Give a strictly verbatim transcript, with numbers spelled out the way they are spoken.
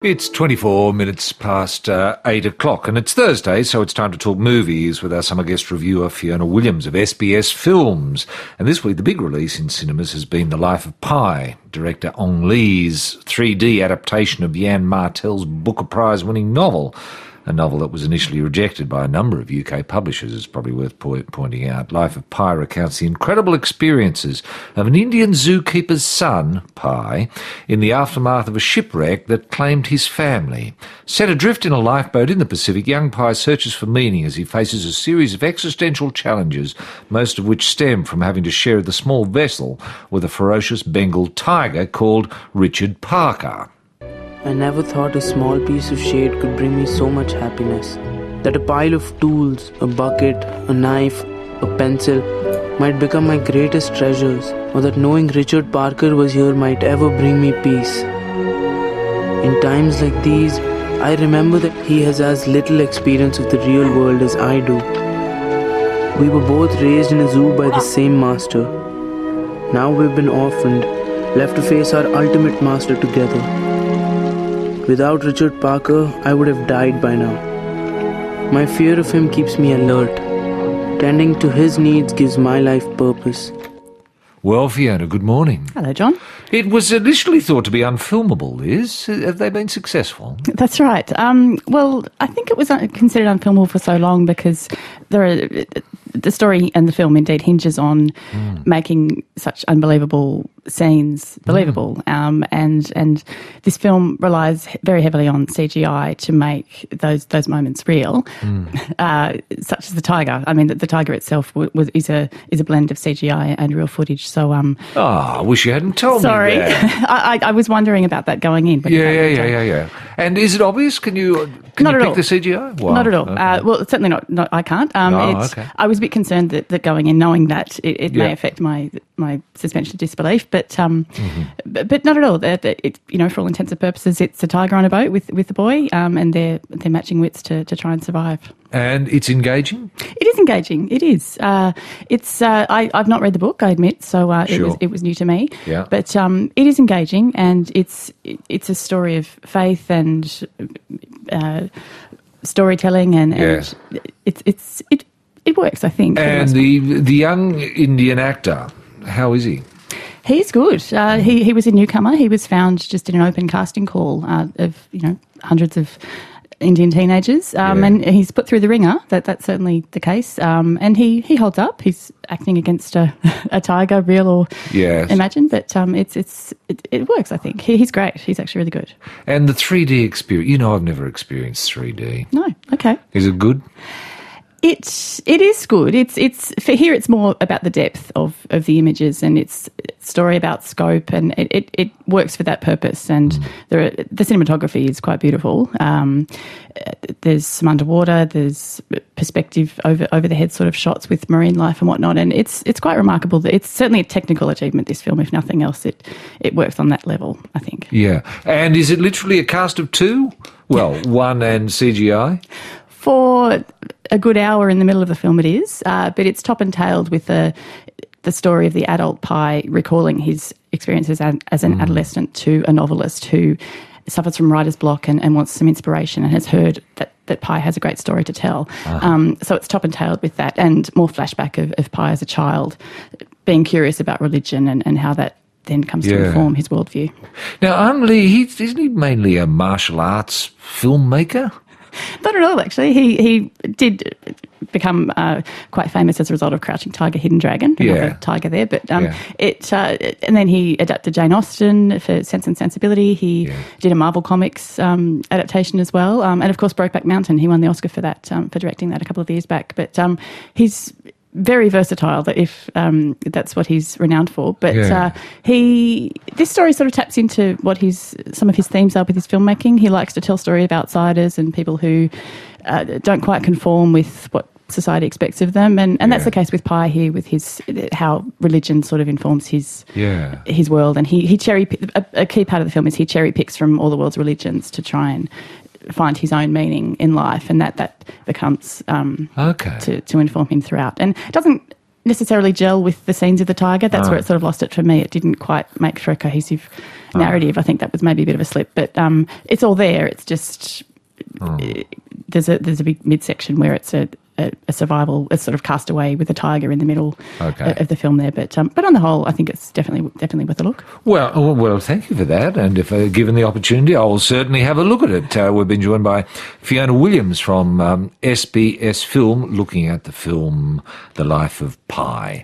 It's twenty-four minutes past uh, eight o'clock, and it's Thursday, so it's time to talk movies with our summer guest reviewer Fiona Williams of S B S Films. And this week, the big release in cinemas has been The Life of Pi, director Ong Lee's three D adaptation of Yann Martel's Booker Prize-winning novel. A novel that was initially rejected by a number of U K publishers, is probably worth po- pointing out. Life of Pi recounts the incredible experiences of an Indian zookeeper's son, Pi, in the aftermath of a shipwreck that claimed his family. Set adrift in a lifeboat in the Pacific, young Pi searches for meaning as he faces a series of existential challenges, most of which stem from having to share the small vessel with a ferocious Bengal tiger called Richard Parker. I never thought a small piece of shade could bring me so much happiness. That a pile of tools, a bucket, a knife, a pencil might become my greatest treasures, or that knowing Richard Parker was here might ever bring me peace. In times like these, I remember that he has as little experience of the real world as I do. We were both raised in a zoo by the same master. Now we've been orphaned, left to face our ultimate master together. Without Richard Parker, I would have died by now. My fear of him keeps me alert. Tending to his needs gives my life purpose. Well, Fiona, good morning. Hello, John. It was initially thought to be unfilmable, Liz. Have they been successful? That's right. Um, well, I think it was considered unfilmable for so long because there are, the story and the film indeed hinges on mm. making such unbelievable scenes believable. Mm. Um, and and this film relies very heavily on C G I to make those those moments real, mm. uh, such as the tiger. I mean, the, the tiger itself was is a is a blend of C G I and real footage. So, um, oh, I wish you hadn't told sorry. me that. I, I, I was wondering about that going in. Yeah, yeah, yeah, yeah, yeah. And is it obvious? Can you can not you at pick all. the C G I? Wow. Not at all. Okay. Uh, well, certainly not, not. I can't. Um, oh, it's, okay. I was a bit concerned that, that going in, knowing that it, it yeah. may affect my my suspension of disbelief, but um, mm-hmm. but, but not at all. That it, you know, for all intents and purposes, it's a tiger on a boat with with the boy, um, and they're they're matching wits to, to try and survive. And it's engaging? It is engaging. It is. Uh, it's. Uh, I, I've not read the book, I admit, so uh, sure. it was it was new to me. Yeah. But um, it is engaging, and it's it's a story of faith and uh, storytelling, and, yes. and it's it's it it works, I think. And the the young Indian actor, how is he? He's good. Uh, he he was a newcomer. He was found just in an open casting call uh, of you know hundreds of Indian teenagers, um, yeah. and he's put through the ringer. That that's certainly the case. Um, and he, he holds up. He's acting against a, a tiger, real or yes. imagined, but um, it's it's it, it works. I think he, he's great. He's actually really good. And the three D experience. You know, I've never experienced three D. No, okay. Is it good? It it is good. It's it's for here. It's more about the depth of, of the images, and it's a story about scope, and it, it, it works for that purpose. And mm. there are, the cinematography is quite beautiful. Um, there's some underwater. There's perspective over over the head sort of shots with marine life and whatnot, and it's it's quite remarkable. That it's certainly a technical achievement. This film, if nothing else, it it works on that level, I think. Yeah, and is it literally a cast of two? Well, one and C G I. For a good hour in the middle of the film it is, uh, but it's top and tailed with the, the story of the adult Pi recalling his experiences as, as an mm. adolescent to a novelist who suffers from writer's block and, and wants some inspiration and has heard that, that Pi has a great story to tell. Uh-huh. Um, so it's top and tailed with that, and more flashback of, of Pi as a child being curious about religion and, and how that then comes yeah. to inform his worldview. Now, Ong Lee, he, isn't he mainly a martial arts filmmaker? Not at all, actually. He he did become uh, quite famous as a result of Crouching Tiger, Hidden Dragon. Another yeah. tiger there, but um, yeah. it uh, and then he adapted Jane Austen for Sense and Sensibility. He yeah. did a Marvel Comics um, adaptation as well, um, and of course Brokeback Mountain. He won the Oscar for that um, for directing that a couple of years back. But um, he's very versatile, that if um, that's what he's renowned for. But yeah. uh, he, this story sort of taps into what his some of his themes are with his filmmaking. He likes to tell story of outsiders and people who uh, don't quite conform with what society expects of them, and, and yeah. that's the case with Pi here, with his how religion sort of informs his yeah. his world. And he he cherry a, a key part of the film is he cherry picks from all the world's religions to try and find his own meaning in life, and that that becomes um, okay. to, to inform him throughout. And it doesn't necessarily gel with the scenes of the tiger. That's Oh. where it sort of lost it for me. It didn't quite make for a cohesive narrative. I think that was maybe a bit of a slip, but um, it's all there. It's just Oh. uh, there's a there's a big midsection where it's a, a, a survival, a sort of castaway with a tiger in the middle Okay. of the film there. But um, but on the whole, I think it's definitely definitely worth a look. Well, oh, well, thank you for that. And if uh, given the opportunity, I will certainly have a look at it. Uh, we've been joined by Fiona Williams from um, S B S Film, looking at the film The Life of Pi.